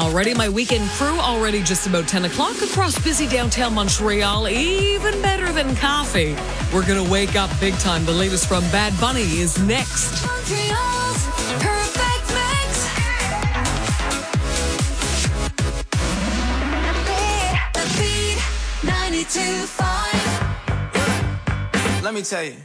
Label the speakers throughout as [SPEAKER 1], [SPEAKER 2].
[SPEAKER 1] Already, my weekend crew already just about 10 o'clock across busy downtown Montreal. Even better than coffee. We're going to wake up big time. The latest from Bad Bunny is next.
[SPEAKER 2] Montreal's perfect mix. The Beat 92.5.
[SPEAKER 3] Let me tell you.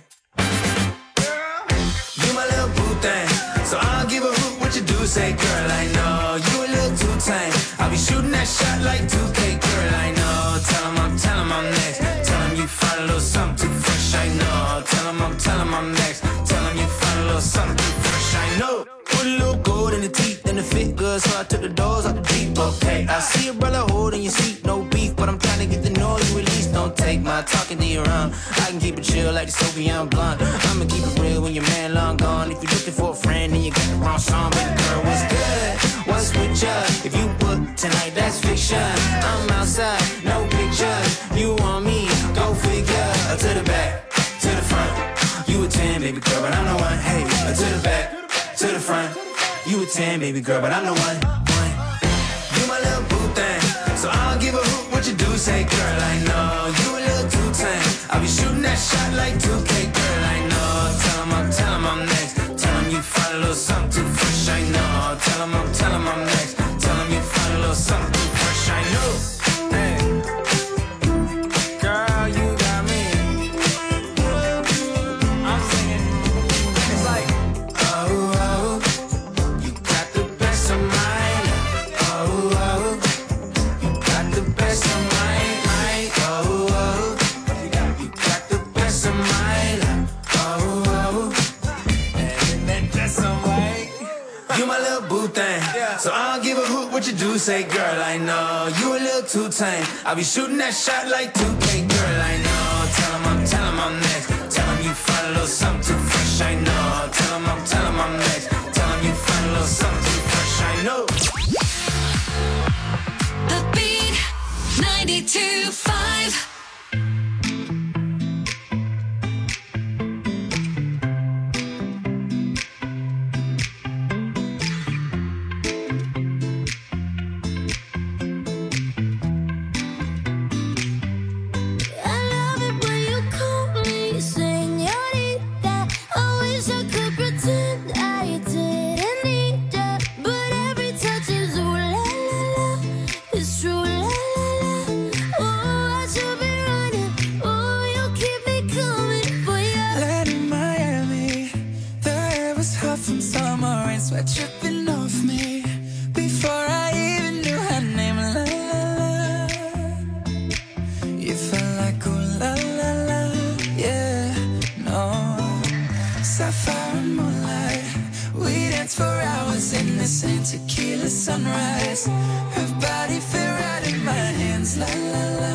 [SPEAKER 3] You my little boo thing, so I don't give a hoot what you do. Say, girl, I know you a little too tame. I'll be shooting that shot like 2K, girl, I know. Tell him I'm next. Tell him you find a little something too fresh, I know. Tell him I'm next. Tell him you find a little something too fresh, I know. Put a little gold in the teeth and the fit good, so I took the doors out the Jeep, okay. I see your brother holding your seat, no beef, but I'm trying to get the noise released. Don't take my talking to your own. I can keep it chill like the Soviet blunt. I'ma keep it real when your man long gone. If you're looking for a friend and you got the wrong song, baby girl, what's good? What's with ya? If you book tonight, that's fiction. I'm outside, no pictures. You want me? Go figure. To the back, to the front. You a 10, baby girl, but I'm the one. Hey, to the back, to the front. You a 10, baby girl, but I'm the one. You my little boo thing, so I don't give a hoot what you do. Say, girl, I know you a little too tame. I'll be shooting that shot like 2K, girl, I know. Tell him I'm next. Tell him you find a little something too fresh, I know. Tell him I'm next. Tell him you find a little something too fresh, I know. Hey, girl, you got me. I'm singing. It's like, oh, you got the best of mine. Oh, you got the best of mine. Oh, you got the best of mine. Oh, and that's alright. You my little boo thing, so I don't give a hoot what you do. Say, girl, I know you a little too tame. I'll be shooting that shot like 2K, girl, I know. Tell him I'm next. Tell him you find a little something too fresh, I know. Tell him I'm next. Tell him you find a little something too fresh, I know.
[SPEAKER 2] The Beat 92.5.
[SPEAKER 4] I love it when you call me señorita. I wish I could pretend I didn't need ya, but every touch is ooh la la la. It's true la la la. Oh, I should be running. Oh, you keep me coming for ya.
[SPEAKER 5] Land in Miami, the air was hot from summer rain, sweat dripping off me before I even knew her name. La la la, you felt like ooh la la la, yeah, no. Sapphire and moonlight, we danced for hours in the same tequila sunrise. Her body fit right in my hands, la la la.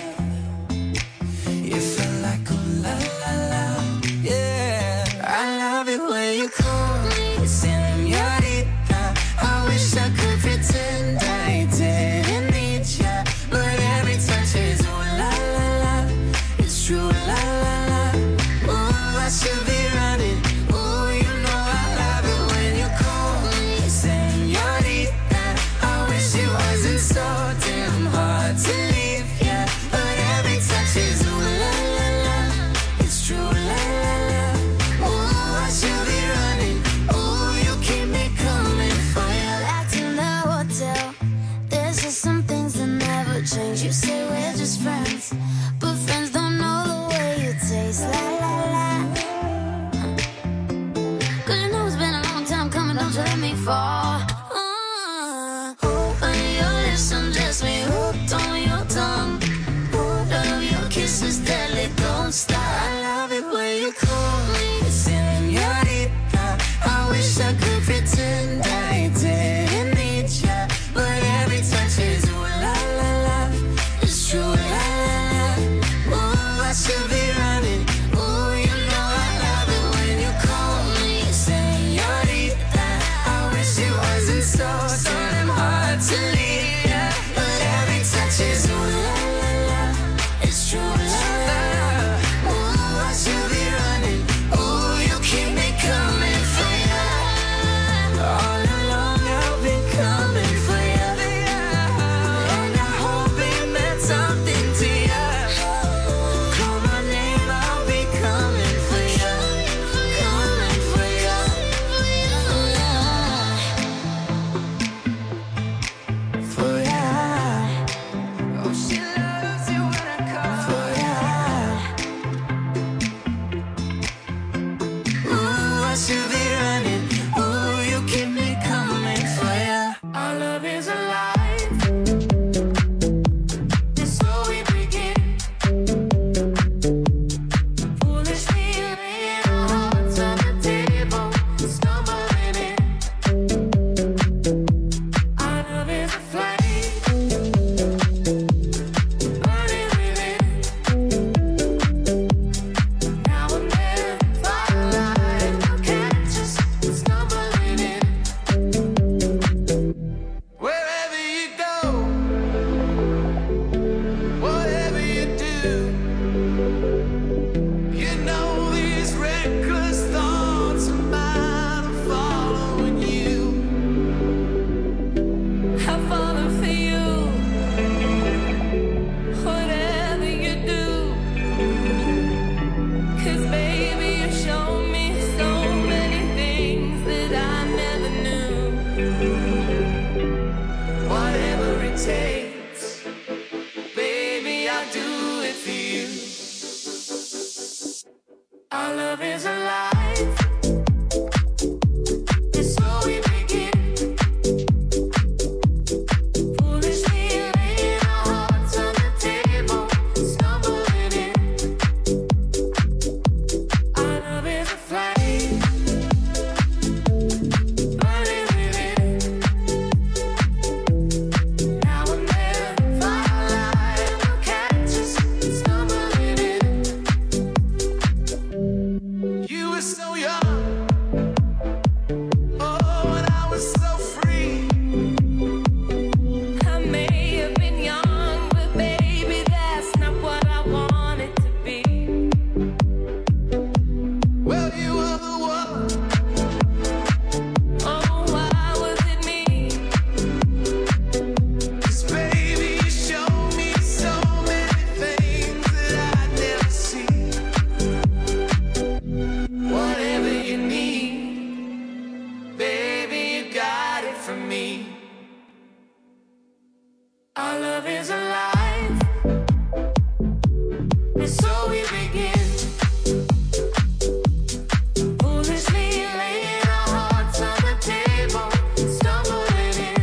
[SPEAKER 5] You felt like ooh la la la, yeah. I love it when you call me señorita. I wish I could pretend I didn't need ya, but every touch is ooh la la la. It's true la la la. Ooh, I should be running. Ooh, you know I love it when you call me señorita. I wish it wasn't so damn hard to leave ya, but every touch is ooh la la la. It's true la la la. Ooh, I should be running. Ooh, you keep me coming for ya.
[SPEAKER 4] Back in the hotel, there's just some things that never change. You say we're just friends, but friends don't know the way you taste. La la la. 'Cause you know it's been a long time coming, don't you let me fall. On your lips, undress me, hooked on your tongue. Love your kisses, deadly, don't stop. I love it when you call me señorita. I wish I could pretend I didn't need ya, but every touch is ooh la la la. It's true la la la.
[SPEAKER 5] love is alive. And so we begin. Foolishly laying our hearts on the table, stumbling in.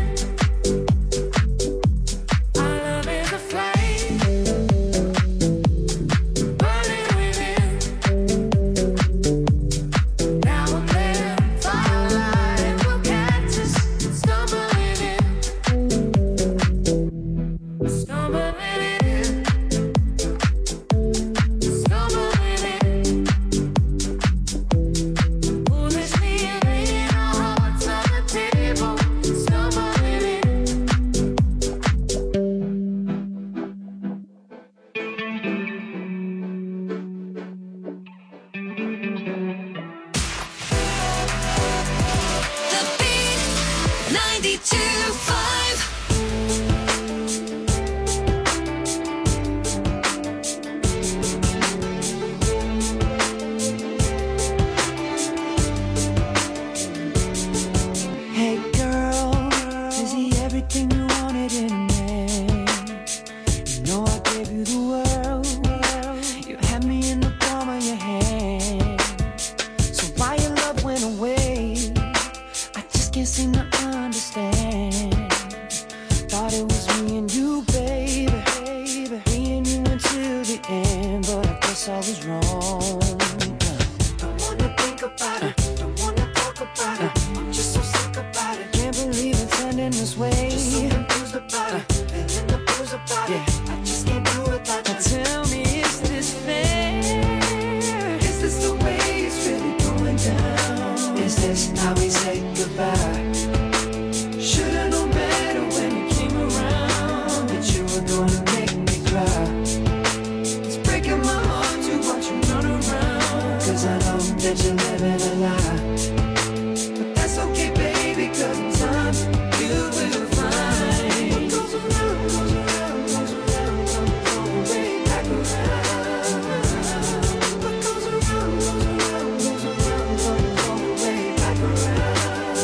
[SPEAKER 5] Our love is a flame, burning within. Now and then, firelight will catch us, stumbling in. Stumbling in. Stumbling in. Foolishly laying our hearts on the table, stumbling in.
[SPEAKER 2] The Beat 92.5.
[SPEAKER 5] Hey girl, is he everything you wanted in a man? You know I gave you the world. You had me in the palm of your hand. So why your love went away? I just can't seem to understand. Thought it was me and you, baby. Me and you until the end, but I guess I was wrong. Don't wanna think about it. Don't wanna talk about it. I'm just so sick about it. Can't believe it's ending this way. Just so confused about it. Feeling the blues about it. I just can't do without you. Tell me, is this fair? Is this the way it's really going down? Is this how we say goodbye? Should've known better when you came around that you were gonna make me cry. It's breaking my heart to watch you run around, 'cause I know that you're living a lie. But that's okay, baby, 'cause in time you will find what goes around, goes around, goes around, comes all the way back around. What goes around, goes around, goes around, comes all the way back around.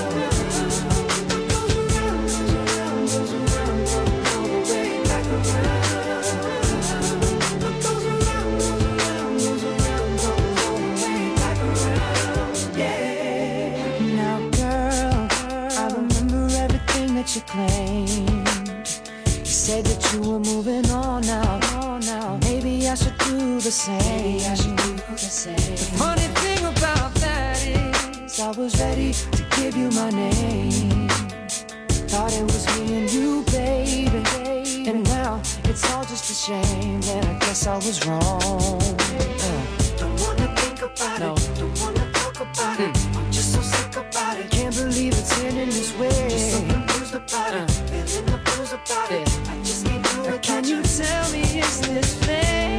[SPEAKER 5] What goes around, goes around, goes around, comes all the way back around. What goes around, goes around, goes around, comes all the way back around. Yeah. Now, girl, I remember everything that you claimed. You said that you were moving on now. Maybe I should do the same. The funny thing about that is I was ready to give you my name. Thought it was me and you, baby. And now it's all just a shame. And I guess I was wrong. Don't wanna think about it. Don't wanna talk about it. I'm just so sick about it. Can't believe it's ending this way. Just so confused about it. Feeling the blues about it. I just can't do it. Can you tell me, is this fair?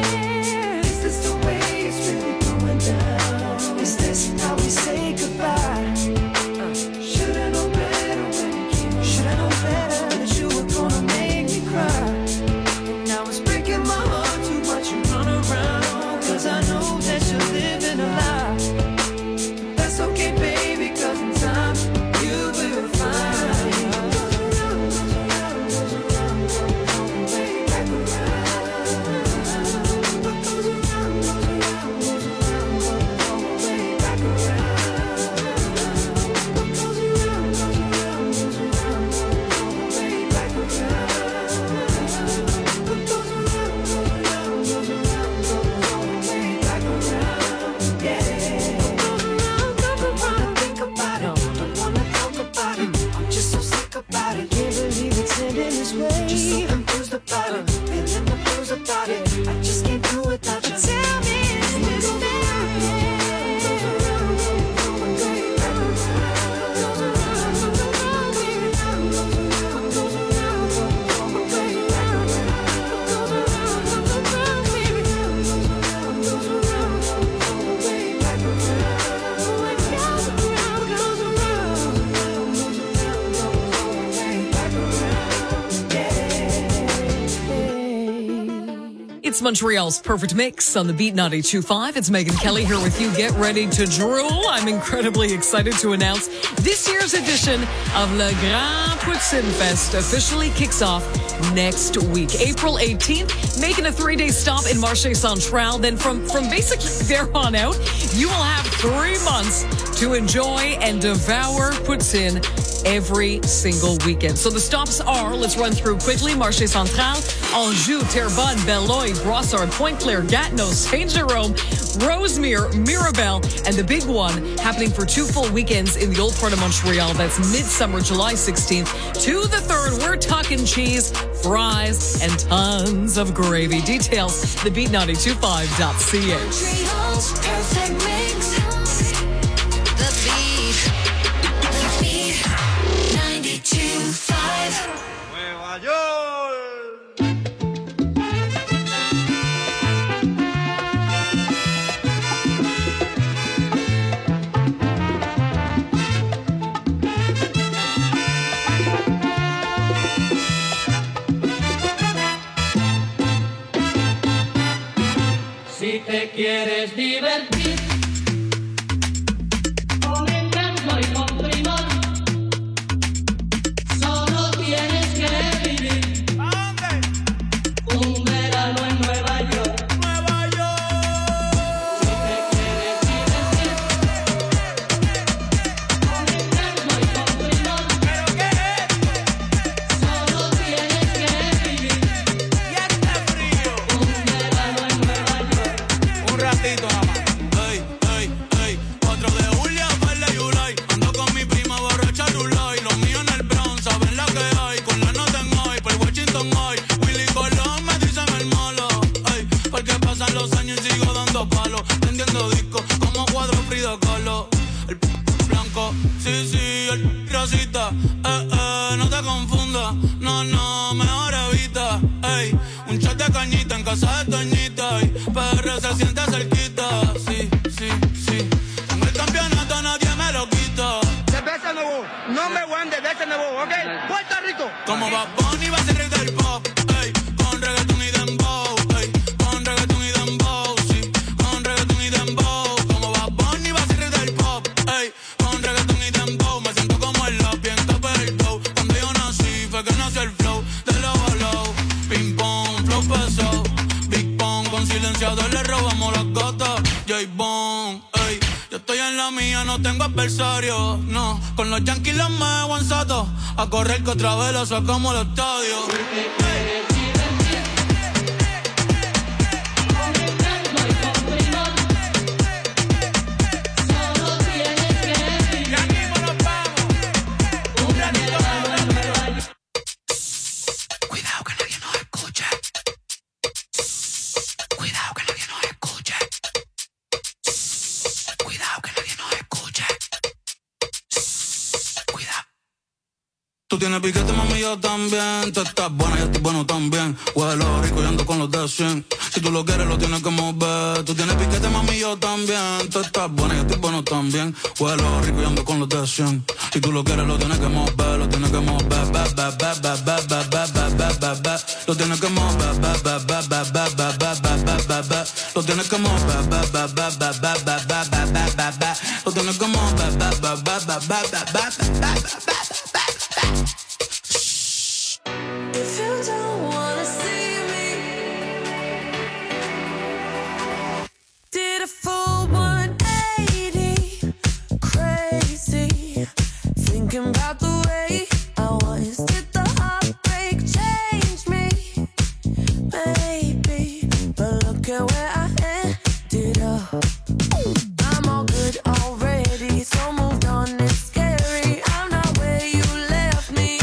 [SPEAKER 5] Is this the way it's really going down? Is this how we say goodbye? Should've known better when you came around. Should've known better that you were gonna make me cry. And now it's breaking my heart to watch you run around, 'cause I know that you're living a lie.
[SPEAKER 1] It's Montreal's Perfect Mix on the Beat 92.5. It's Megan Kelly here with you. Get ready to drool. I'm incredibly excited to announce this year's edition of Le Grand Poutine Fest officially kicks off next week, April 18th, making a 3-day stop in Marché Central. Then from basically there on out, you will have 3 months to enjoy and devour poutine every single weekend. So the stops are, let's run through quickly, Marché Central, Anjou, Terrebonne, Beloeil, Brossard, Pointe-Claire, Gatineau, Saint-Jérôme, Rosemere, Mirabel, and the big one happening for 2 full weekends in the old part of Montreal. That's midsummer, July 16th to the 3rd. We're talking cheese, fries, and tons of gravy. Details, thebeat925.ca.
[SPEAKER 2] Montreal's perfect mix. The Beat. The Beat 92.5.
[SPEAKER 3] Nueva York.
[SPEAKER 6] Si te quieres divertir con encanto y con primor, solo tienes que vivir un verano en Nueva York. Si te quieres divertir con encanto y con primor, solo tienes que vivir un verano en Nueva York.
[SPEAKER 3] Un ratito nada más.
[SPEAKER 7] Ey, ey, ey, 4 de julio, verde Yulay. Ando con mi prima borracha Rulay. Los míos en el Bronx, saben la que hay. Con la nota en hoy, por Washington hoy. Willy Colón me dicen el malo. Ey, porque pasan los años y sigo dando palos. Prendiendo discos como cuadro Frida Kahlo. El blanco, sí, sí, el rosita. No te confundas. No, no, mejor evita. Ey, un shot de cañita en casa de Toñita. Y PR se siente cerquita. Sí, sí, sí. Tengo el campeonato, nadie me lo quita.
[SPEAKER 8] Cerveza Nuevo, number one de cerveza Nuevo, ¿ok? Puerto Rico.
[SPEAKER 7] Como Bad Bunny va a ser rey del pop. Ey, con reggaeton y dembow. Ey, con reggaeton y dembow. Sí, con reggaeton y dembow. Como Bad Bunny va a ser rey del pop. Ey, con reggaeton y dembow. Me siento como el lap, bien top el flow. Cuando yo nací fue que nació el flow de low a low. Ping pong, flow pesado. Big pong, con silenciador le robamos las gotas. J-Bone, ey, yo estoy en la mía, no tengo adversario. No, con los Yankees los me guanzato. A correr que otra vez lo sacamos al estadio.
[SPEAKER 6] Solo tienes que vivir
[SPEAKER 3] Ya mismo nos vamos. Un ratito nada más.
[SPEAKER 7] Cuidado que nadie nos escuche. Cuidado que nadie nos escuche. Cuidado que nadie nos escuche. Cuidado. Tú tienes piquete, mami, yo también. Tú estás buena, yo estoy bueno también. Huelo rico y ando con los de 100. Si tú lo quieres, lo tienes que mover. Tú tienes piquete, mami, yo también. Tú estás buena, yo estoy bueno también. Huelo rico y ando con los de 100. Si tú lo quieres, lo tienes que mover. Lo tienes que mover. Lo tienes que mover. Lo tienes que mover. Lo tienes que mover.
[SPEAKER 2] If you don't wanna see me, did a full 180, crazy, thinking about the way I was. Did the heartbreak change me? Maybe, but look at where I ended up. I'm all good already, so moved on. It's scary. I'm not where you left me.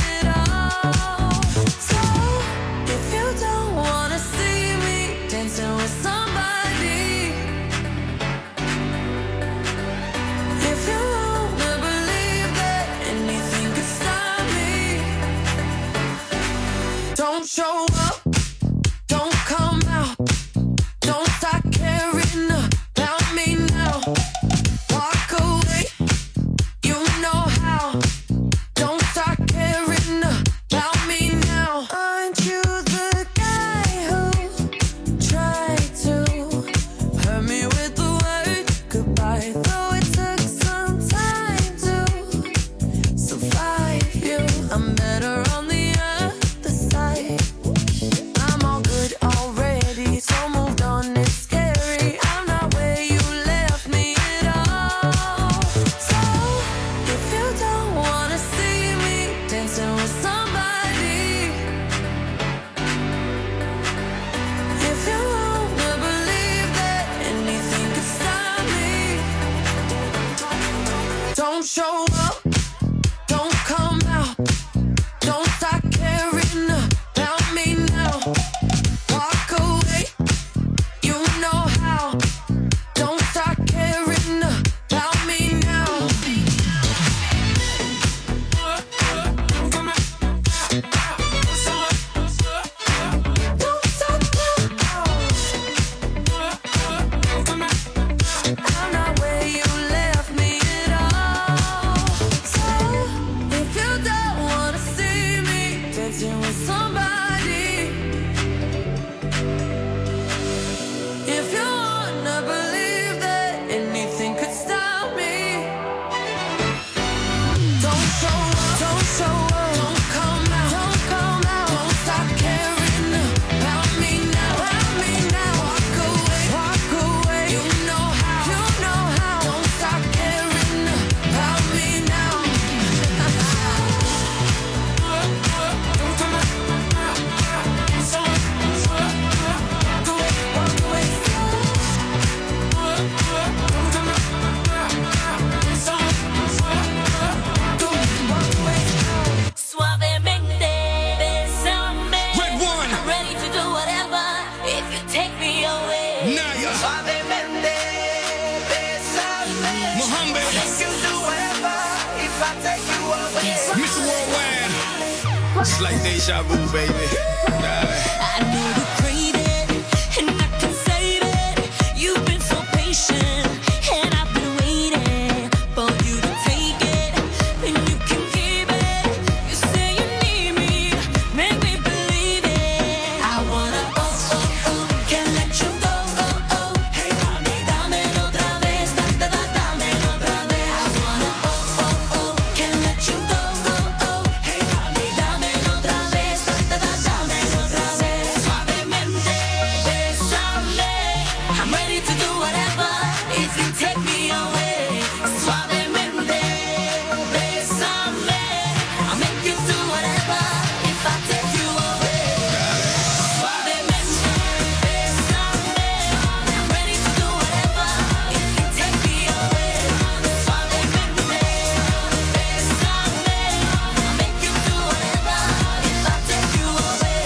[SPEAKER 3] It's like deja vu, baby.
[SPEAKER 4] I know you crave it, and I can save it. You've been so patient, and I've been waiting for you to take it, and you can keep it. You say you need me, make me believe it. I wanna can't let you go. Hey, mami, dámelo otra vez, dámelo otra vez. I wanna can't let you go. Hey, mami, dámelo otra vez, dámelo otra vez. Suavemente, bésame. I'm ready to do whatever if you take me away. Suavemente, bésame. I'll make you do whatever if I take you away. Suavemente, bésame. I'm ready to do whatever if you take me away. Suavemente, bésame. I'll make you do whatever if I take you away.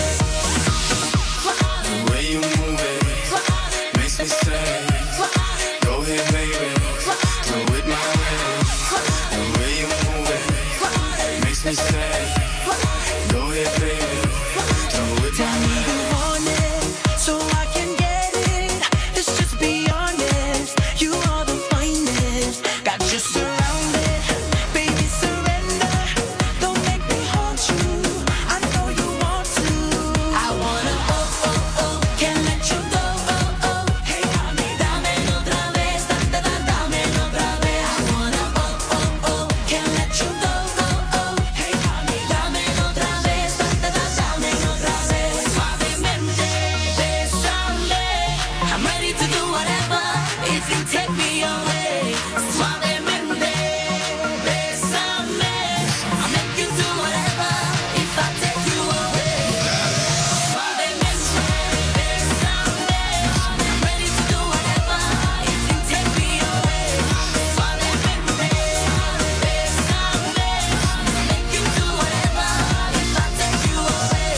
[SPEAKER 3] The way you move it makes me say, go ahead, baby, do it my way. The way you move it makes me say, go ahead, baby, do it my way.
[SPEAKER 5] want it, so I can get it. Let's just be honest. You are the finest. Got you surrounded, baby, surrender. Don't make me haunt you. I know you want to.
[SPEAKER 4] I wanna can't let you go. Hey, mami, dámelo otra vez, dámelo otra vez. I wanna can't let you go. Hey, mami, dámelo otra vez, dámelo otra vez. Suavemente, bésame. I'm ready to do whatever if you take me away. Suavemente, bésame. I'll make you do whatever if I take you away. Suavemente, bésame. I'm ready to do whatever if you take me away. Suavemente, bésame. I'll make you do whatever if I take you away.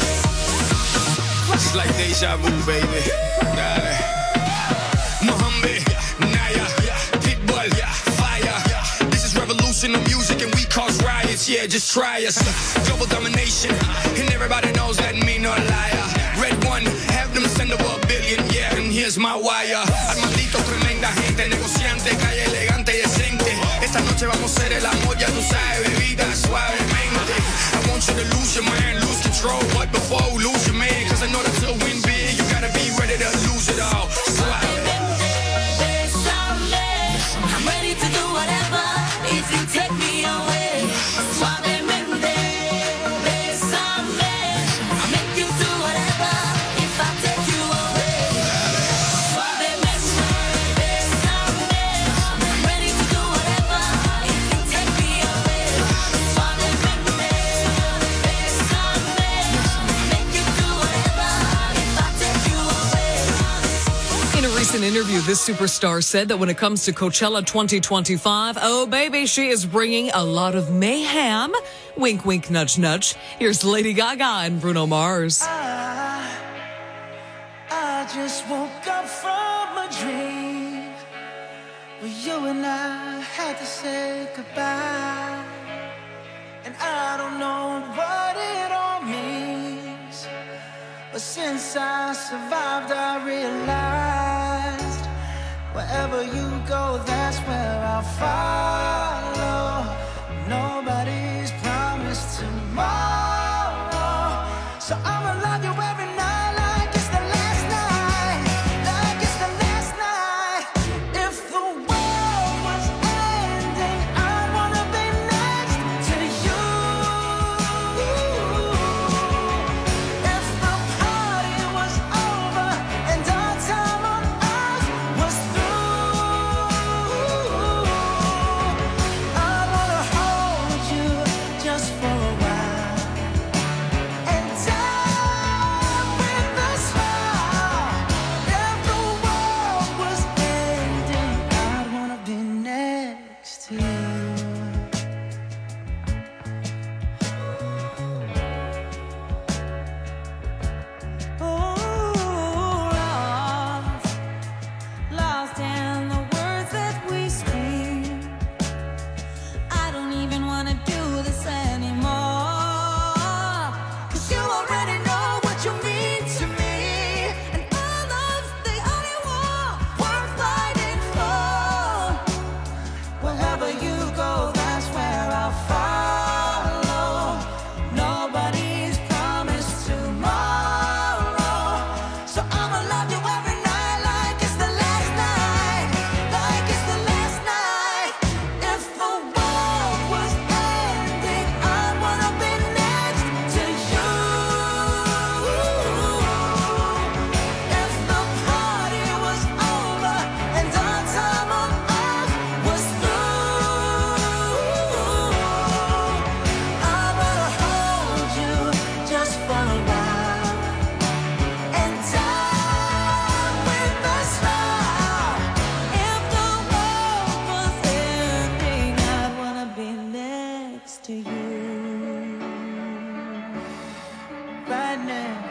[SPEAKER 3] It's like deja vu, baby. Dale. Mohammed, Naya, Pitbull, fire. This is revolution of music and we cause riots. Yeah, just try us. Global domination, and everybody knows that me no liar. Red one, have them send over $1 billion. Yeah, and here's my wire. Armandito, tremenda gente, negociante, calle elegante y decente. Esta noche vamos a hacer el amor, ya tú sabes, bebida suavemente. I want you to lose your mind, lose control, but before you lose your man, cause I know that to win big, you gotta be ready to lose it all.
[SPEAKER 4] Suavemente, bésame. I'm ready to do whatever if you take me away. Suavemente, bésame. I'll make you do whatever if I take you away. Suavemente, bésame. I'm ready to do whatever if you take me away. Suavemente, bésame. I'll make you do whatever if I take you away. In a recent interview, this superstar said that when it comes to Coachella 2025, oh baby, she is bringing a lot of mayhem. Wink, wink, nudge, nudge. Here's Lady Gaga and Bruno Mars.
[SPEAKER 5] I just woke up from a dream where you and I had to say goodbye. And I don't know what it all means, but since I survived, I realized wherever you go, that's where I'll follow. Nobody's promised tomorrow, so I'ma love you every night like it's the last night, like it's the last night. If the world was ending, I wanna be next to you. If the party was over and our time on earth was through, I wanna hold you just for a while and tell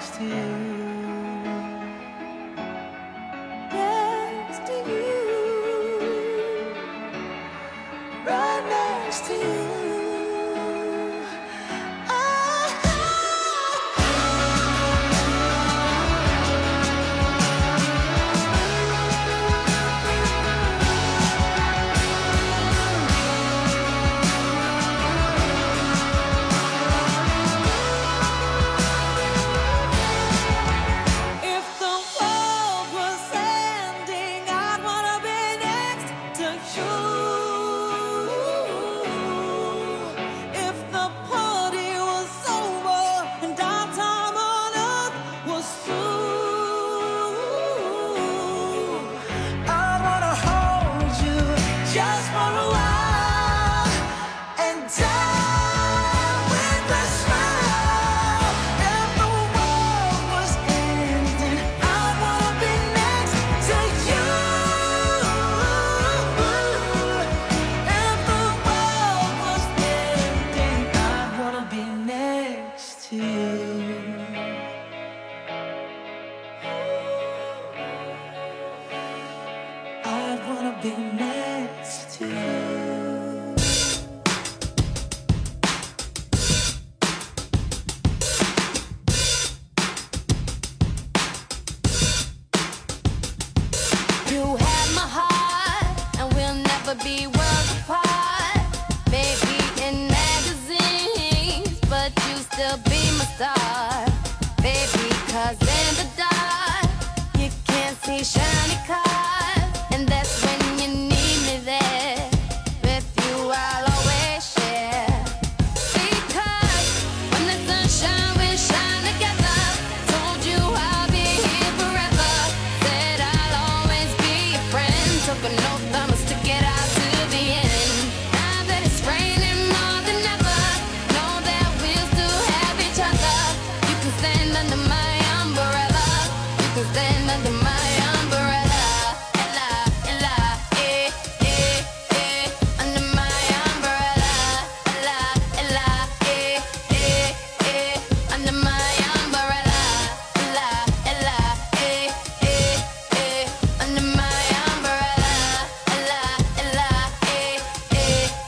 [SPEAKER 5] next to you. Next to you. Right next to you.
[SPEAKER 4] If the world was ending, I'd wanna be next to you. If the party was over and our time on earth was through,
[SPEAKER 5] I wanna hold you just for a while and die with a smile. If the world was ending, I wanna be next to you. If the world was ending, I wanna be next to you. I wanna be next to you.
[SPEAKER 4] you have my heart, and we'll never be worlds apart. Maybe in magazines, but you still be my star, baby. 'Cause in the dark, you can't see shiny cars, and that's when you need me there. With you, I'll always share. Because when the sunshine, we shine together. Told you I'll be here forever. Said I'll always be your friend. Took an oath, I'ma stick it out to the end. Now that it's raining more than ever, know that we'll still have each other. You can stand under my umbrella. You can stand under my umbrella. Ella, Ella, eh, eh, eh. Under my umbrella. Ella, Ella, eh, eh, eh. Under my umbrella. Ella, Ella, eh, eh, eh. Under my umbrella. Ella, Ella, eh,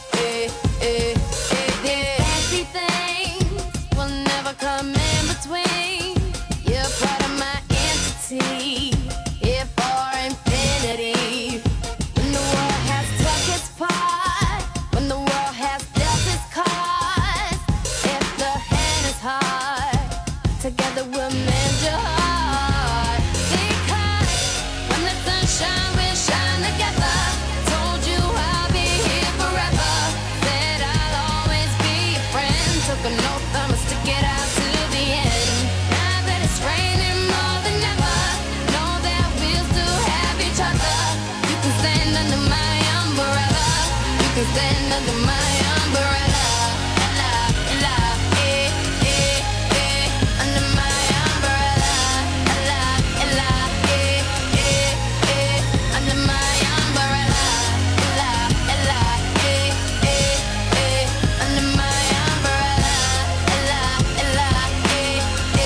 [SPEAKER 4] eh, eh, eh, eh. Fancy things will never come in between. You're part of my entity, here for infinity. When the world has took its part, when the world has dealt its cards, if the hand is hard, together we'll mend your heart. Because when the sunshine, we shine together. Told you I'll be here forever. Said I'll always be your friend. Took an oath, I'ma stick it out to the end. Now that it's raining more than ever, know that we'll still have each other. You can stand under my umbrella. You can stand under my umbrella. Ella, Ella, eh, eh, eh. Under my umbrella. Ella, Ella, eh, eh, eh. Under my umbrella. Ella, Ella, eh, eh, eh. Under my umbrella. Ella, Ella, eh,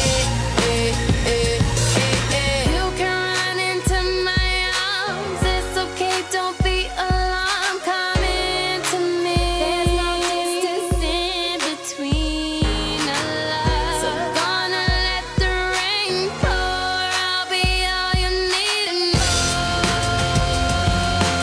[SPEAKER 4] eh, eh, eh, eh. You can run into my arms. It's okay, don't be alarmed. Come into me. There's no distance in between us. So gonna let the rain pour. I'll be all you need and more.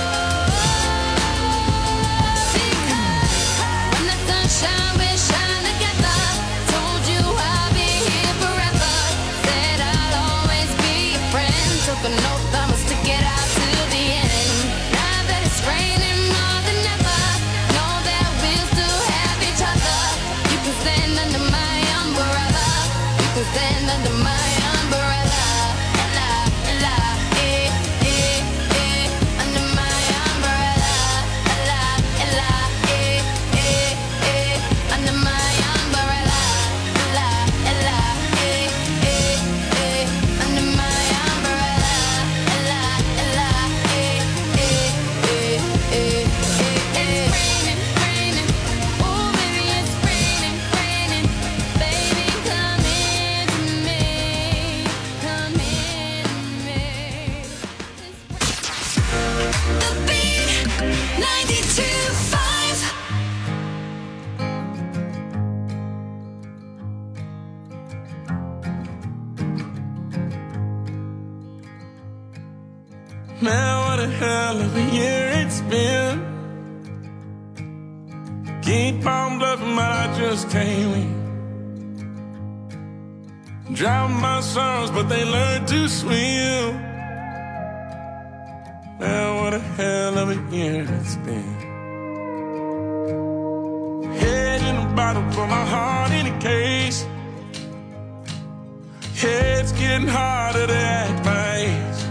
[SPEAKER 4] Because when the sunshine, we shine together. Told you I'll be here forever. Said I'll always be your friend. Took an oath, I'ma stick it out to the end. Now that it's raining more than ever, know that we'll still have each other. You can stand under my umbrella. You can stand under my umbrella. Ella, Ella, eh, eh, eh. Under my umbrella. Ella, Ella, eh, eh, eh. Under my umbrella. Ella, Ella, eh, eh, eh. Under my umbrella.
[SPEAKER 9] Man, what a hell of a year it's been. Keep on bluffing, but I just can't win. Drown my sorrows, but they learn to swim. Man, what a hell of a year it's been. Head in a bottle, put my heart in a case. It's getting harder to act my age.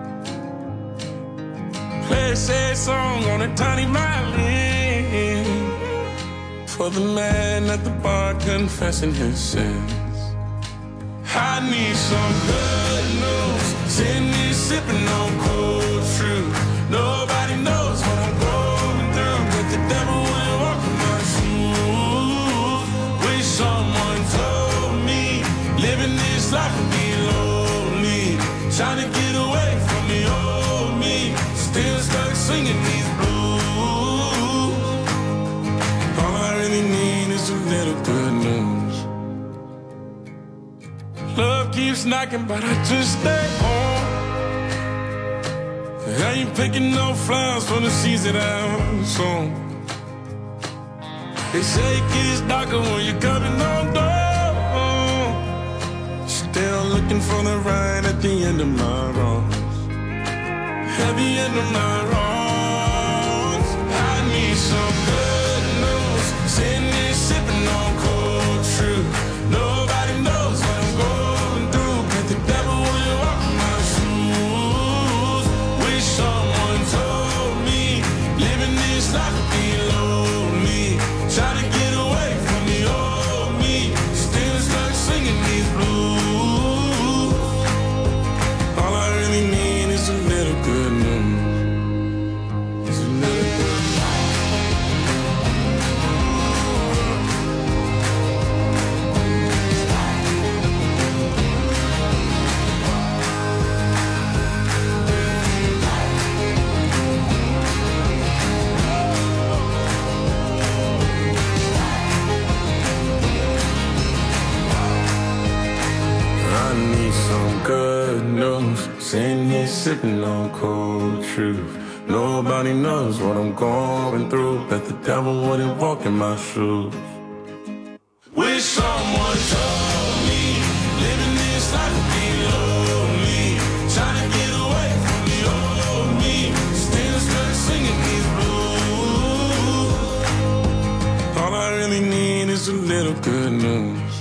[SPEAKER 9] Play a sad song on a tiny violin for the man at the bar confessing his sins. I need some good news. Sitting here sipping on cold truth. Nobody knows what I'm going through, but the devil will walk in my shoes. Wish someone told me living this life would be lonely. Trying to get away from the old me. Still stuck singing these blues. All I really need is a little good news. Love keeps knocking, but I just stay home. I ain't picking no flowers for the seeds that I've sown. They say it gets darker when you're coming on door. Still looking for the right at the end of my wrongs. At the end of my wrongs, I need some good news. Sitting here sipping on cold truth. Nobody knows what I'm going through, but the devil will walk in my shoes. Wish someone told me living this life would be lonely. Trying to get away from the old me. Still stuck singing these blues. All I really need is a little good news. It's a little good news. I need some good news. Sitting here sipping on cold truth. Nobody knows what I'm going through, but the devil wouldn't walk in my shoes. Wish someone told me living this life would be lonely. Trying to get away from the old me. Still stuck singing these blues. All I really need is a little good news.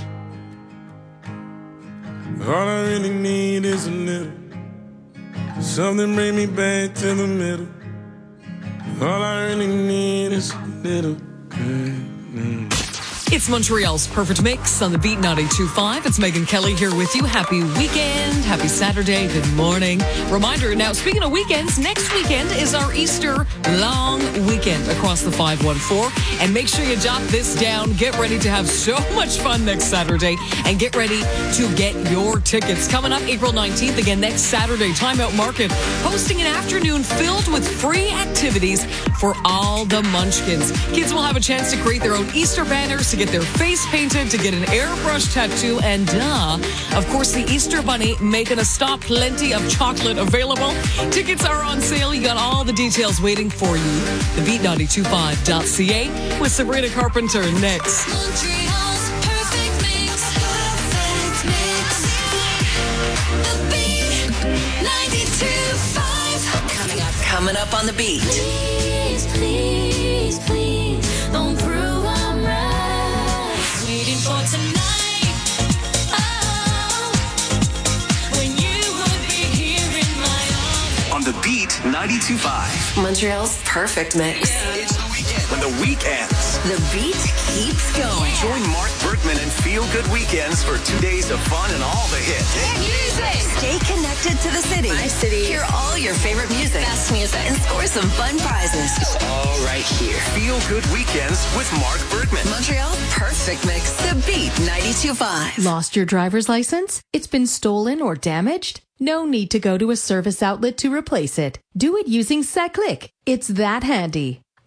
[SPEAKER 9] All I really need is a little. Something bring me back to the middle. All I really need is a little good news.
[SPEAKER 1] It's Montreal's Perfect Mix on the Beat 92.5. It's Megan Kelly here with you. Happy weekend. Happy Saturday. Good morning. Reminder, now, speaking of weekends, next weekend is our Easter long weekend across the 514. And make sure you jot this down. Get ready to have so much fun next Saturday. And get ready to get your tickets. Coming up April 19th, again, next Saturday, Timeout Market, hosting an afternoon filled with free activities for all the munchkins. Kids will have a chance to create their own Easter banners, to get their face painted, to get an airbrush tattoo, and of course, the Easter Bunny making a stop. Plenty of chocolate available. Tickets are on sale. You got all the details waiting for you. TheBeat925.ca with Sabrina Carpenter next.
[SPEAKER 4] Montreal's perfect mix. Perfect mix. The Beat 92.5.
[SPEAKER 10] Coming up on the Beat.
[SPEAKER 4] Please, please, please, don't prove I'm right. Waiting for tonight. Oh, when you would be here in my arms.
[SPEAKER 11] On the Beat 92.5.
[SPEAKER 10] Montreal's perfect mix.
[SPEAKER 11] It's the weekend. When the week ends.
[SPEAKER 10] The Beat keeps going.
[SPEAKER 11] Join Mark Bergman and Feel Good Weekends for 2 days of fun and all the hits.
[SPEAKER 10] Stay connected to the city. My city. Hear all your favorite music. Best music. And score some fun prizes.
[SPEAKER 11] It's all right here. Feel Good Weekends with Mark Bergman.
[SPEAKER 10] Montreal's perfect mix. The Beat 92.5.
[SPEAKER 12] Lost your driver's license? It's been stolen or damaged? No need to go to a service outlet to replace it. Do it using SACLIC. It's that handy.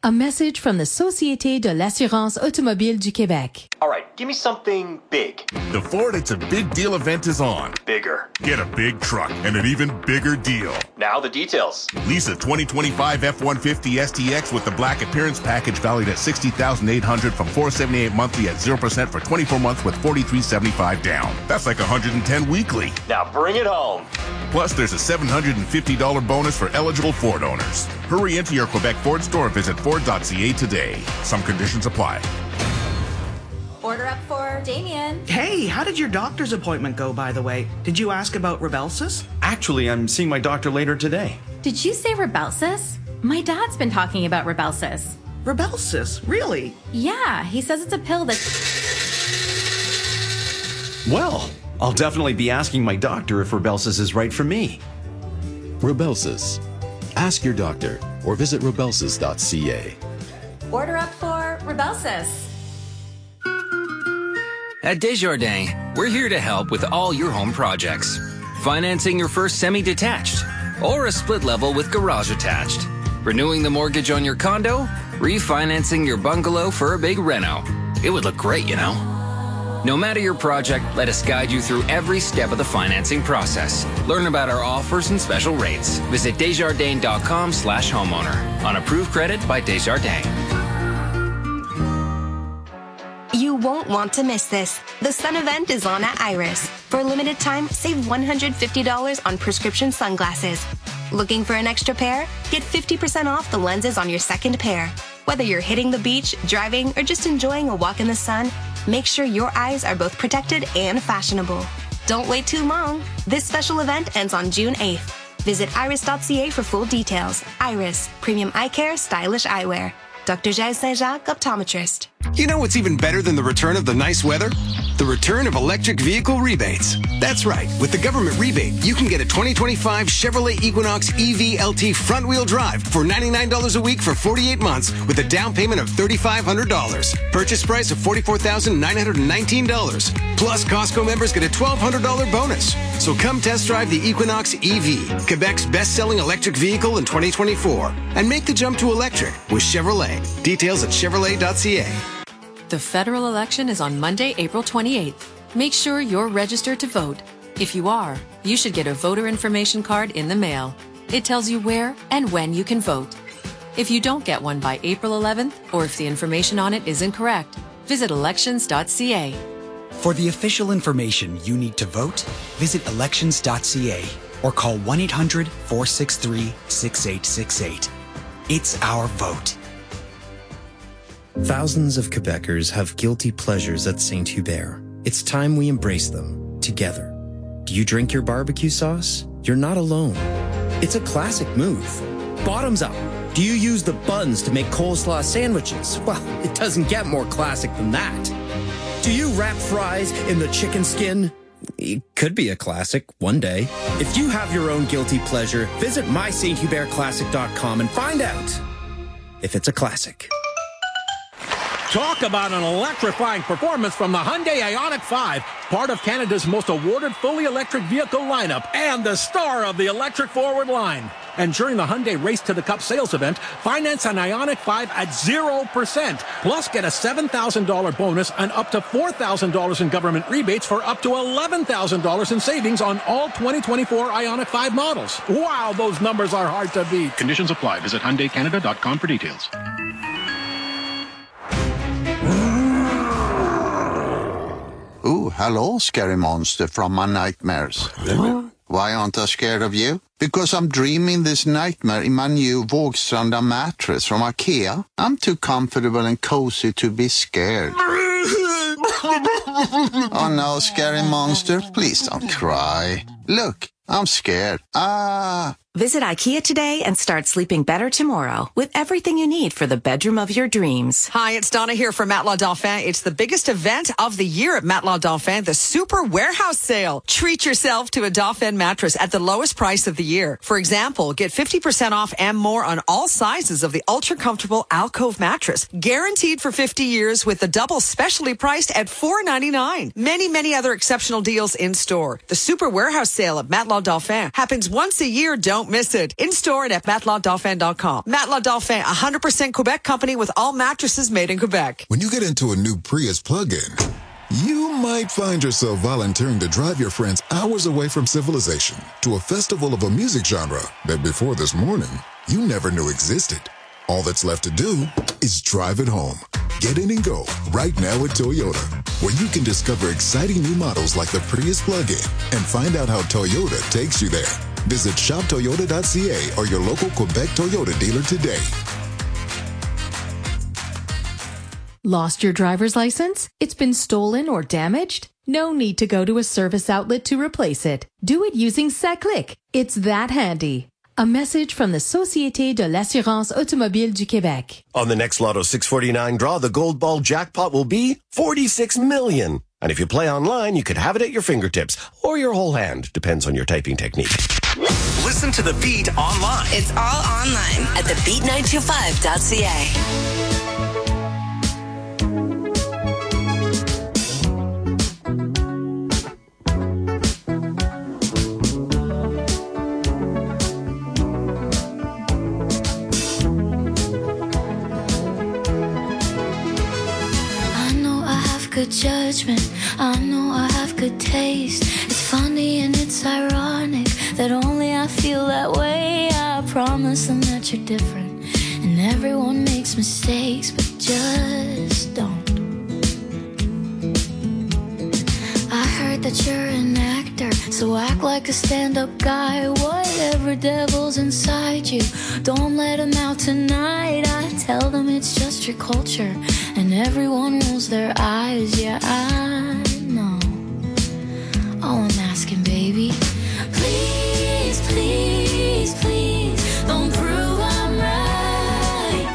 [SPEAKER 12] A message from the Société de l'assurance automobile du Québec.
[SPEAKER 11] All right, give me something big.
[SPEAKER 13] The Ford It's a Big Deal event is on.
[SPEAKER 11] Bigger.
[SPEAKER 13] Get a big truck and an even bigger deal.
[SPEAKER 11] Now the details.
[SPEAKER 13] Lease a 2025 F-150 STX with the Black Appearance Package valued at $60,800 from $478 monthly at 0% for 24 months with $43.75 down. That's like $110 weekly.
[SPEAKER 11] Now bring it home.
[SPEAKER 13] Plus, there's a $750 bonus for eligible Ford owners. Hurry into your Quebec Ford store. Visit Ford.ca today. Some conditions apply.
[SPEAKER 14] Order up for Damien.
[SPEAKER 8] Hey, how did your doctor's appointment go, by the way? Did you ask about Rybelsus?
[SPEAKER 15] Actually, I'm seeing my doctor later today.
[SPEAKER 14] Did you say Rybelsus? My dad's been talking about Rybelsus.
[SPEAKER 8] Rybelsus? Really?
[SPEAKER 14] Yeah, he says it's a pill that...
[SPEAKER 15] Well, I'll definitely be asking my doctor if Rybelsus is right for me.
[SPEAKER 16] Rybelsus. Ask your doctor or visit rybelsus.ca.
[SPEAKER 14] Order up for Rybelsus.
[SPEAKER 17] At Desjardins, we're here to help with all your home projects. Financing your first semi-detached or a split level with garage attached. Renewing the mortgage on your condo, refinancing your bungalow for a big reno. It would look great, you know. No matter your project, let us guide you through every step of the financing process. Learn about our offers and special rates. Visit Desjardins.com/homeowner. On approved credit by Desjardins.
[SPEAKER 18] You won't want to miss this. The Sun event is on at Iris. For a limited time, save $150 on prescription sunglasses. Looking for an extra pair? Get 50% off the lenses on your second pair. Whether you're hitting the beach, driving, or just enjoying a walk in the sun, make sure your eyes are both protected and fashionable. Don't wait too long. This special event ends on June 8th. Visit iris.ca for full details. Iris, premium eye care, stylish eyewear. Dr. Jazz Saint-Jacques, optometrist.
[SPEAKER 19] You know what's even better than the return of the nice weather? The return of electric vehicle rebates. That's right. With the government rebate, you can get a 2025 Chevrolet Equinox EV LT front-wheel drive for $99 a week for 48 months with a down payment of $3,500. Purchase price of $44,919. Plus, Costco members get a $1,200 bonus. So come test drive the Equinox EV, Quebec's best-selling electric vehicle in 2024. And make the jump to electric with Chevrolet. Details at Chevrolet.ca.
[SPEAKER 20] The federal election is on Monday, April 28th. Make sure you're registered to vote. If you are, you should get a voter information card in the mail. It tells you where and when you can vote. If you don't get one by April 11th, or if the information on it is incorrect, visit elections.ca.
[SPEAKER 21] For the official information you need to vote, visit elections.ca or call 1-800-463-6868. It's our vote.
[SPEAKER 22] Thousands of Quebecers have guilty pleasures at St. Hubert. It's time we embrace them together. Do you drink your barbecue sauce? You're not alone. It's a classic move. Bottoms up. Do you use the buns to make coleslaw sandwiches? Well, it doesn't get more classic than that. Do you wrap fries in the chicken skin? It could be a classic one day. If you have your own guilty pleasure, visit mysthubertclassic.com and find out if it's a classic.
[SPEAKER 23] Talk about an electrifying performance from the Hyundai Ioniq 5, part of Canada's most awarded fully electric vehicle lineup and the star of the electric forward line. And during the Hyundai Race to the Cup sales event, finance an Ioniq 5 at 0%. Plus, get a $7,000 bonus and up to $4,000 in government rebates for up to $11,000 in savings on all 2024 Ioniq 5 models. Wow, those numbers are hard to beat.
[SPEAKER 24] Conditions apply. Visit HyundaiCanada.com for details.
[SPEAKER 25] Oh, hello, scary monster from my nightmares. Why aren't I scared of you? Because I'm dreaming this nightmare in my new Vågstranda mattress from IKEA. I'm too comfortable and cozy to be scared. Oh no, scary monster, please don't cry. Look, I'm scared.
[SPEAKER 26] Visit IKEA today and start sleeping better tomorrow with everything you need for the bedroom of your dreams.
[SPEAKER 1] Hi, it's Donna here from Matelas Dauphin. It's the biggest event of the year at Matelas Dauphin, the Super Warehouse Sale. Treat yourself to a Dauphin mattress at the lowest price of the year. For example, get 50% off and more on all sizes of the ultra-comfortable Alcove mattress. Guaranteed for 50 years with the double specially priced at $4.99. Many other exceptional deals in store. The Super Warehouse Sale at Matelas
[SPEAKER 2] Matelas Dauphin. Happens once a year. Don't miss it. In store and at MatelasDauphin.com. Matelas Dauphin, 100% Quebec company with all mattresses made in Quebec.
[SPEAKER 3] When you get into a new Prius plug-in, you might find yourself volunteering to drive your friends hours away from civilization to a festival of a music genre that before this morning, you never knew existed. All that's left to do is drive it home. Get in and go right now at Toyota, where you can discover exciting new models like the Prius plug-in and find out how Toyota takes you there. Visit shoptoyota.ca or your local Quebec Toyota dealer today.
[SPEAKER 12] Lost your driver's license? It's been stolen or damaged? No need to go to a service outlet to replace it. Do it using SACLIC. It's that handy. A message from the Société de l'Assurance Automobile du Québec.
[SPEAKER 5] On the next Lotto 649 draw, the gold ball jackpot will be $46 million. And if you play online, you could have it at your fingertips or your whole hand. Depends on your typing technique.
[SPEAKER 11] Listen to The Beat online.
[SPEAKER 10] It's all online at thebeat925.ca.
[SPEAKER 4] Good judgment, I know I have good taste. It's funny and it's ironic that only I feel that way. I promise them that you're different, and everyone makes mistakes, but just don't. I heard that you're an actor, so act like a stand-up guy. Whatever devil's inside you, don't let him out tonight. I tell them it's just your culture, and everyone rolls their eyes. Yeah, I know. All I'm asking, baby, please, please, please, don't prove I'm right.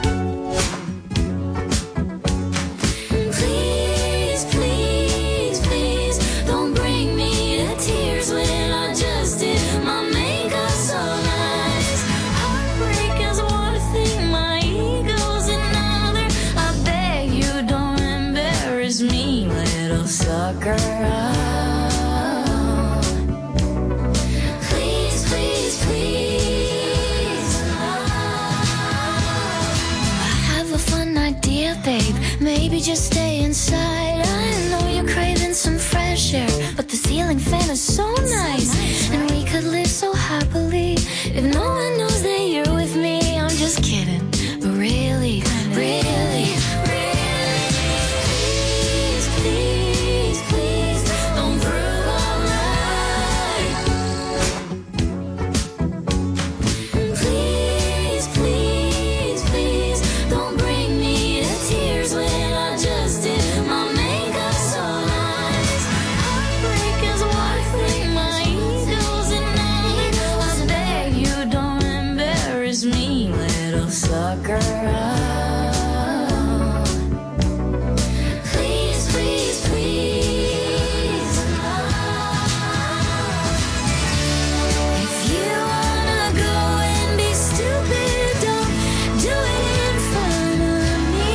[SPEAKER 4] Please, please, please, don't bring me to tears when I just did my makeup so nice. Heartbreak is one thing, my ego's another. I beg you don't embarrass me, little sucker. Please, please, please. I have a fun idea, babe. Maybe just stay inside. I know you're craving some fresh air, but the ceiling fan is so nice, and we could live so happily if no one knows that you're with me. I'm just kidding, but really, really, please, please, please, don't prove I'm right. Please, please, please, don't bring me to tears when I just did my makeup so nice. Heartbreak is one thing, my ego's another. I beg you don't embarrass me, little sucker. Please, please, please. If you wanna go and be stupid, don't do it in front of me.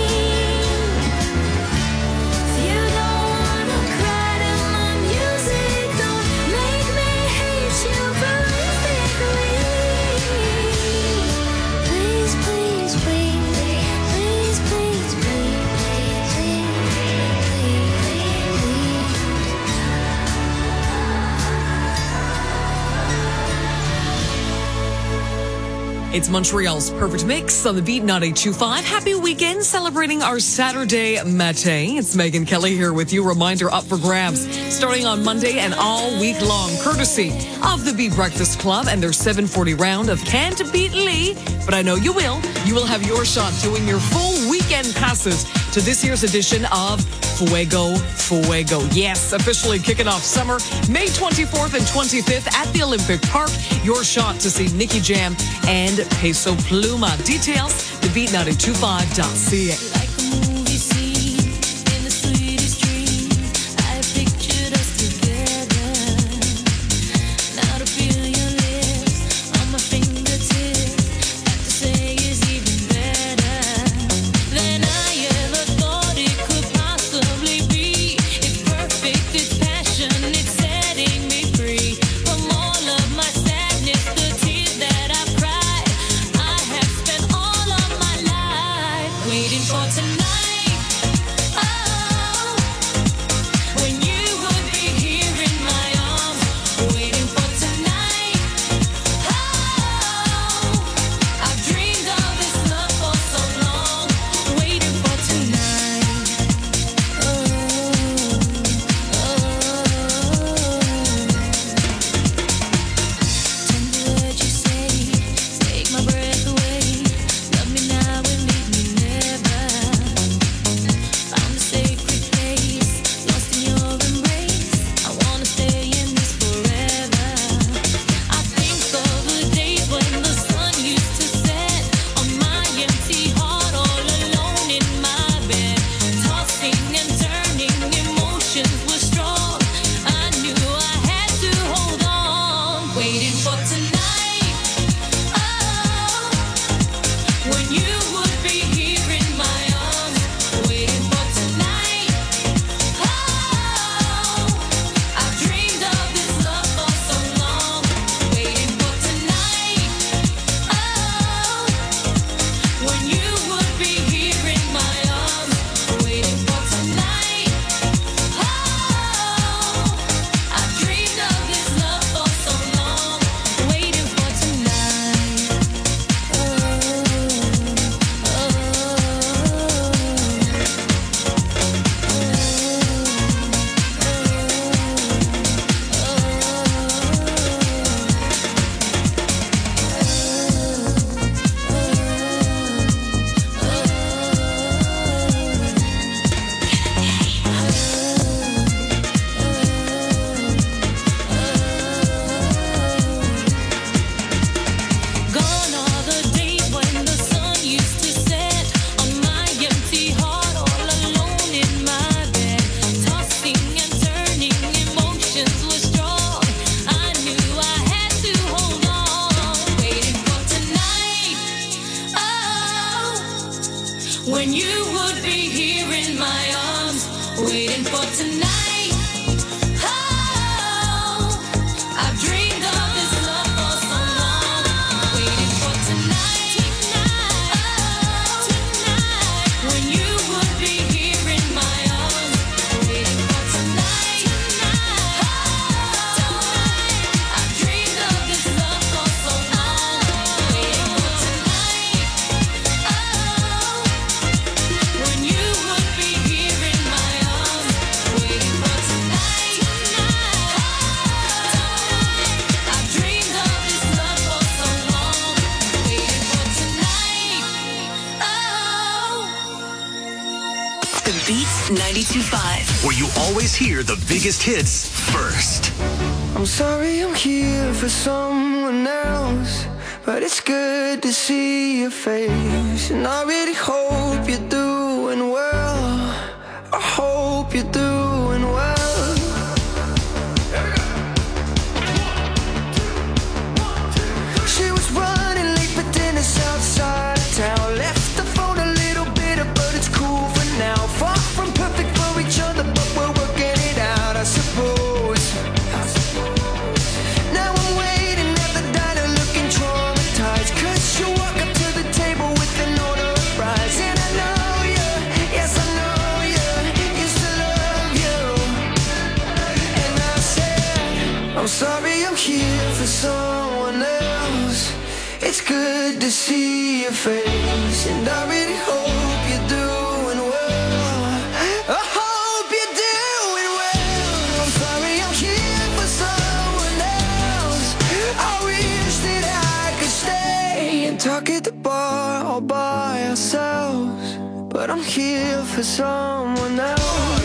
[SPEAKER 4] If you don't wanna cry to my music, don't make me hate you prolifically. Please, please, please, please, please, please, please,
[SPEAKER 1] It's Montreal's Perfect Mix on the Beat 98.25. Happy weekend, celebrating our Saturday matin. It's Megan Kelly here with you. Reminder up for grabs starting on Monday and all week long, courtesy of the Beat Breakfast Club and their 740 round of Can't Beat Lee. But I know you will. You will have your shot doing your full weekend passes to this year's edition of Fuego Fuego. Yes, officially kicking off summer, May 24th and 25th at the Olympic Park. Your shot to see Nicky Jam and Peso Pluma. Details, thebeat925.ca.
[SPEAKER 4] It's passion, it's setting me free from all of my waiting for tonight. Oh, when you would be here in my arms, waiting for tonight. Oh, I've dreamed of this love for so long, waiting for tonight. Oh, when you would be here in my arms, waiting for tonight. Oh, I've dreamed of this love for so long, waiting for tonight. Gone are the days when the sun used to set on my empty heart, all alone in my bed, tossing and turning, emotions were strong. I knew I had to hold on, waiting for tonight. Oh, when you would be here in my arms, waiting for tonight. Oh, I've dreamed of this love for so long, waiting for tonight. Oh, when you would be here in my arms, waiting for tonight. Oh, I've dreamed of this love for so long, waiting for tonight. Oh, when you would be here in my arms, waiting for tonight. I've dreamed of this love for so long, waiting for tonight.
[SPEAKER 10] The Beats 92.5.
[SPEAKER 11] Where you always hear the biggest hits first.
[SPEAKER 6] I'm sorry I'm here for someone else, but it's good to see your face. And I really hope you're doing well. I hope you're doing well. She was running late for dinner outside of town. Left the phone a little bitter, but it's cool for now. Far from perfect for each other, but we're working it out, I suppose. Now I'm waiting at the diner looking traumatized, 'cause you walk up to the table with an order of fries. And I know you, yes I know you, used to love you. And I said, I'm sorry I'm here for someone else. It's good to see your face, and I really hope you're doing well. I hope you're doing well. I'm sorry I'm here for someone else. I wish that I could stay and talk at the bar all by ourselves, but I'm here for someone else.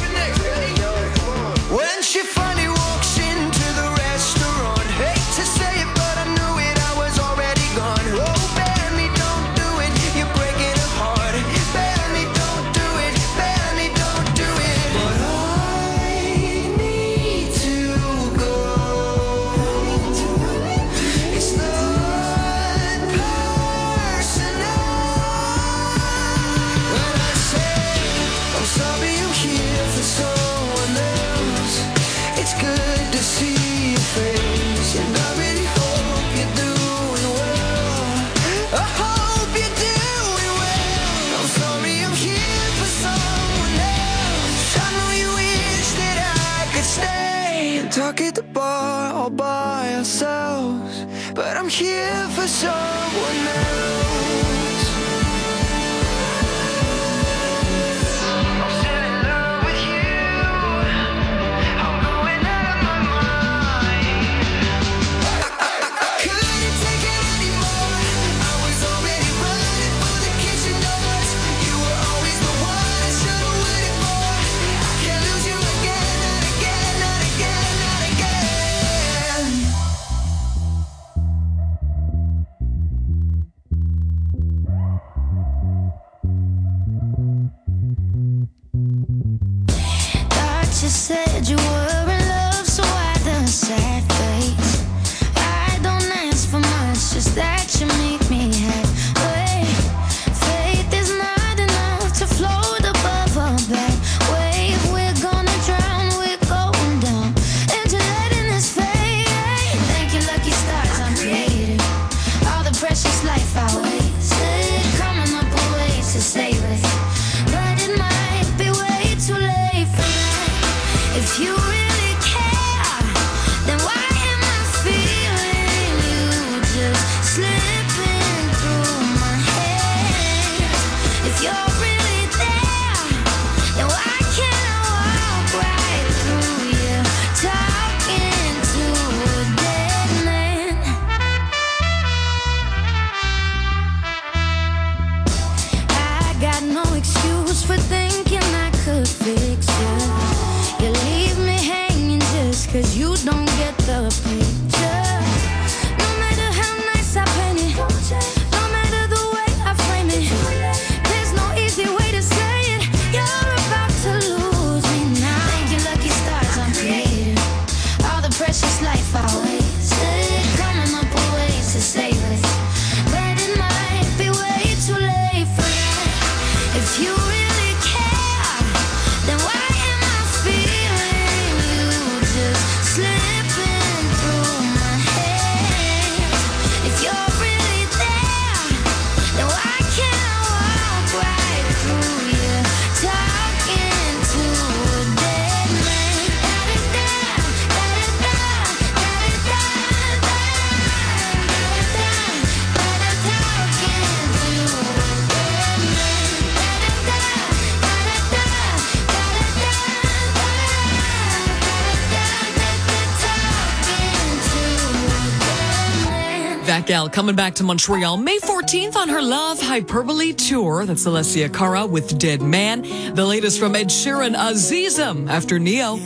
[SPEAKER 6] When she finally walks into the restaurant, hate to say it, but I knew it, I was already gone. Oh, Benny, don't do it, you're breaking her heart. Benny, don't do it, Benny, don't do it. But I need to go. It's not personal. When I say I'm sorry I'm here for someone else, it's good to see your face, and I really hope you're doing well. I hope you're doing well. I'm sorry I'm here for someone else. I know you wish that I could stay and talk at the bar all by ourselves, but I'm here for someone else. I'm still in love with you. I'm going out of my mind. I couldn't take it anymore. I was already running for the kitchen doors. You were always the one I should have waited for. I can't lose you again, not again, not again, not again.
[SPEAKER 1] That gal coming back to Montreal May 14th on her Love Hyperbole tour. That's Alessia Cara with Dead Man. The latest from Ed Sheeran, Azizam after Neo.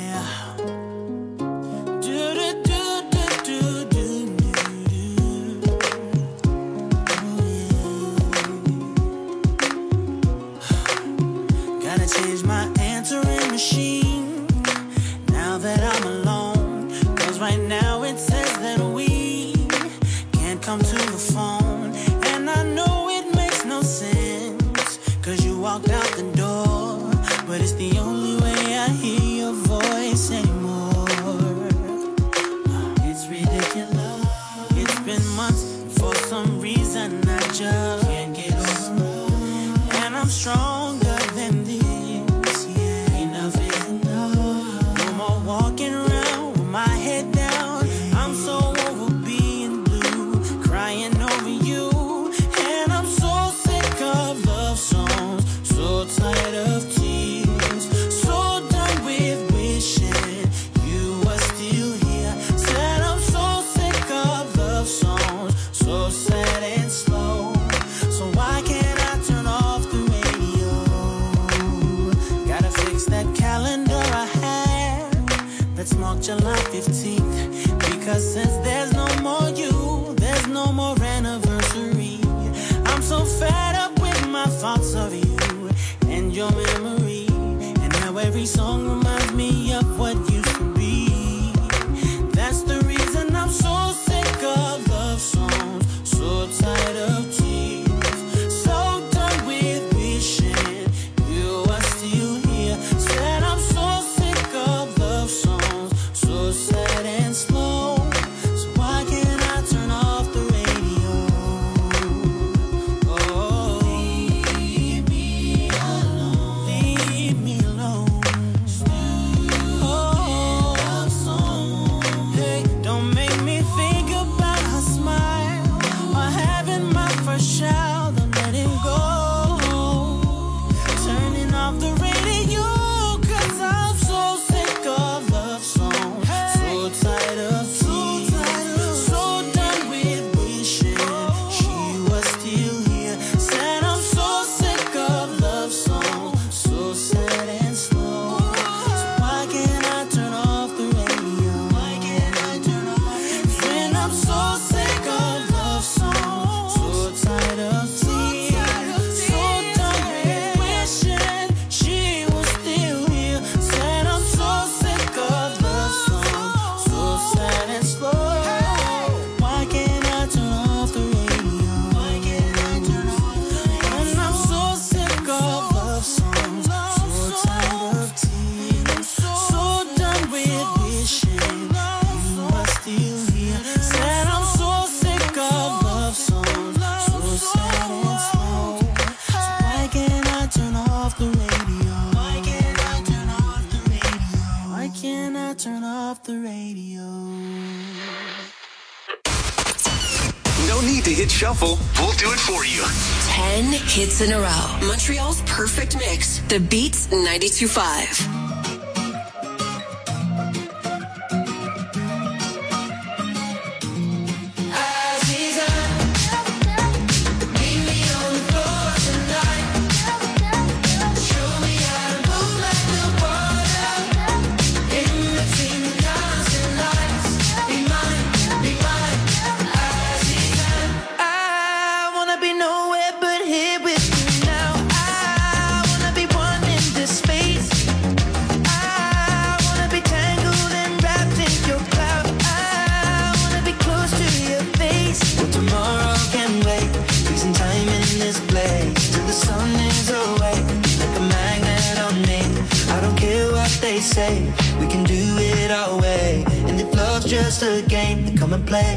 [SPEAKER 6] Gotta change my answering machine now that I'm alone. 'Cause right now it says that we can't come to the phone. And I know it makes no sense, 'cause you walked out the door. But it's the only way I hear your voice anymore. It's ridiculous. It's been months, for some reason I just can't get over. And I'm stronger than this. Yeah, enough is enough. No more walking around with my head down. I'm so over being blue, crying over you. And I'm so sick of love songs, so tired of tears, so done with wishing you were still here. Said I'm so sick of love songs, so sad and slow. So why can't I turn off the radio? Gotta fix that calendar I had that's marked July 15th. Because since there's no more you, there's no more anniversary. I'm so fed up with my thoughts of you and your memory, and how every song reminds me of what used to be. That's the reason I'm so sick of love songs, so tired of tears, so done with wishing you were still here. Said I'm so sick of love songs, so sad and slow. So why can't I turn off the radio? Oh, leave me alone. Leave me alone. Oh, love song. Hey, don't make me think about her smile or having my first child. I'm letting go. Turning off the radio, 'cause I'm so sick of love songs, so tired of tears, so done with wishing she was still here. Said I'm so sick of love songs, so sad and slow. So why can't I turn off the radio? Why can't I turn off? When I'm so sick of love songs, so tired of tears, so done with wishing she was still here. Said I'm so sick of love songs, so sad and slow. Why can't I turn off the radio? Why can't I turn off the radio? When I'm so sick of love songs, so tired of tears, so done with wishing you were still here. Said I'm so sick of love songs, so sad and slow. So why can't I turn off the radio? Why can't I turn off the radio? Why can't I turn off the radio?
[SPEAKER 11] No need to hit shuffle. We'll do it for you.
[SPEAKER 10] 10 hits in a row. Montreal's perfect mix. The Beats 92.5.
[SPEAKER 6] I wanna be nowhere but here with you now. I wanna be one in this space. I wanna be tangled and wrapped in your cloud. I wanna be close to your face. Well, tomorrow can wait. Freezing time in this place till the sun is away. Like a magnet on me. I don't care what they say. We can do it our way. And if love's just a game, then come and play.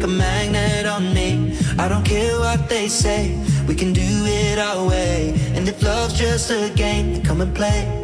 [SPEAKER 6] a magnet on me. I don't care what they say, we can do it our way. And if love's just a game, then come and play.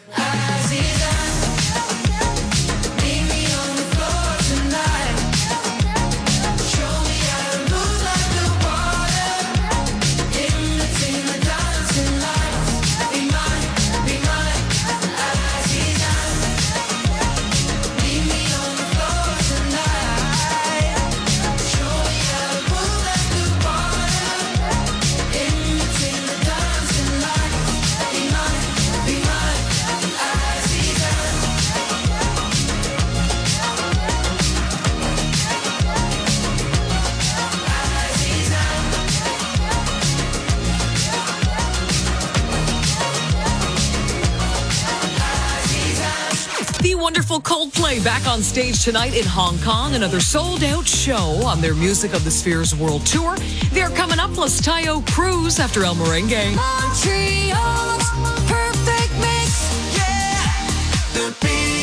[SPEAKER 1] Wonderful Coldplay back on stage tonight in Hong Kong. Another sold-out show on their Music of the Spheres World Tour. They're coming up, plus Tayo Cruz after El Merengue.
[SPEAKER 6] Montreal's perfect mix. Yeah, the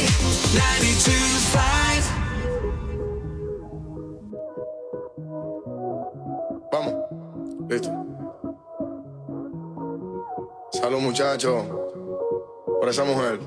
[SPEAKER 6] B92.5.
[SPEAKER 7] Vamos, listo. Salud, muchachos, por esa mujer.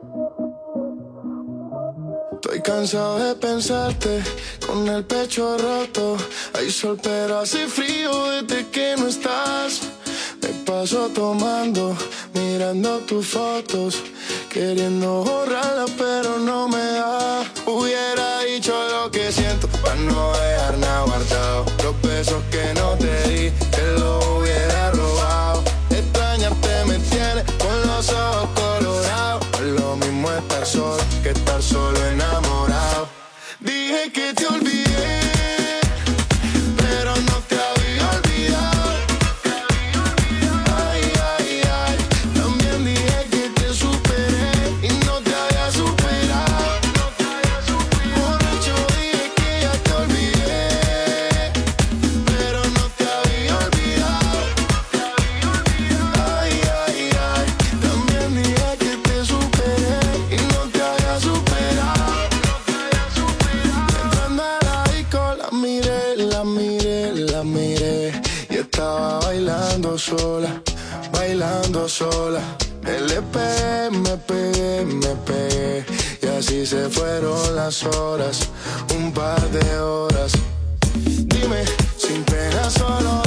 [SPEAKER 7] Estoy cansado de pensarte con el pecho roto. Hay sol pero hace frío desde que no estás. Me paso tomando, mirando tus fotos, queriendo borrarlas pero no me da. Hubiera dicho lo que siento para no dejar nada guardado. Los besos que no te di, te los hubiera robado. Extrañarte me tiene con los ojos colorados. No es lo mismo estar solo que estar solo enamorado. Dije que te olvidé, pero no te había olvidado. Ay, ay, ay. También dije que te superé y no te había superado. Borracho dije que ya te olvidé, pero no te había olvidado. Ay, ay, ay. También dije que te superé y no te había superado. Entrando a la disco la miré y estaba bailando sola. Le pegué, me pegué y así se fueron las horas, un par de horas. Dime, sin pena solo